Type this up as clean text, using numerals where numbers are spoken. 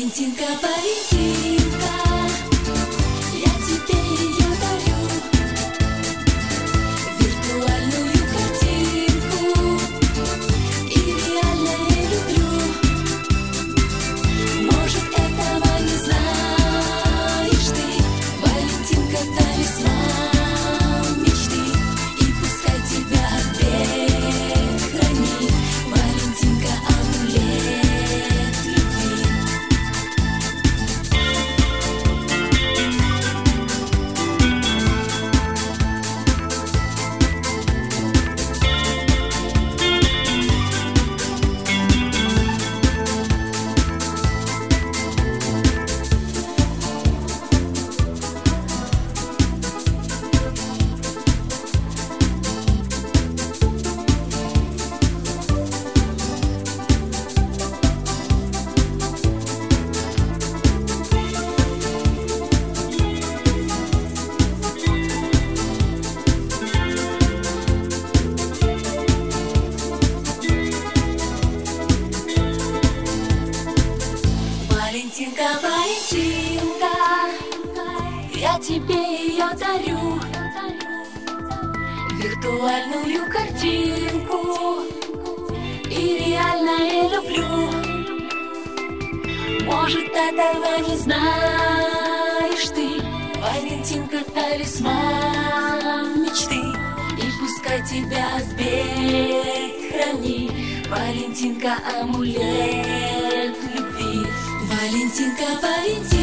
Валентинка, Валентинка, я тебе ее дарю, виртуальную картинку, и реально я люблю. Может, этого не знаешь ты, Валентинка, талисман мечты, и пускай тебя оберег хранит. Валентинка, амулет любви. Валентинка, Валентинка, я тебе ее дарю, виртуальную картинку, и реально я люблю. Может, этого не знаешь ты, Валентинка, талисман мечты, и пускай тебя оберег хранит. Валентинка, амулет любви. Валентинка, Валентинка.